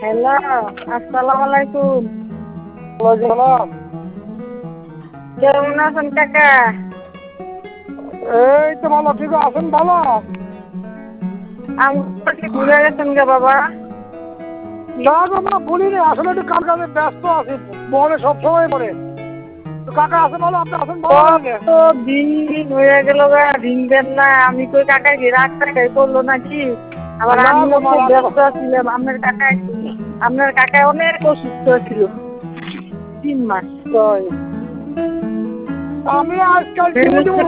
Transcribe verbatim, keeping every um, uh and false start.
Hello, আসসালামু আলাইকুম। ওয়ালাইকুম সালাম। কেমন আছেন কাকা? এই তো ভালো, ঠিক আছেন ভালো? আমাকে ভুলে গেছেন গে বাবা? না বাবা বলিনি, আসলে একটু কাম কাজে ব্যস্ত আছি, মনে সবসময় পড়ে। তো কাকা আছেন ভালো, আপনি আছেন ভালো নাকি? কত দিন হয়ে গেল গা, ঋণ দেন না। আমি কই কাকা কি রাগ টাকাই করলো নাকি? আবার না আমিও গো মা, খুব রাগ ব্যস্ত ছিলাম। আপনার কাকা আপনার কাকা অনেক অসুস্থ ছিল তিন মাস। তাই আমি আজকাল জীবনে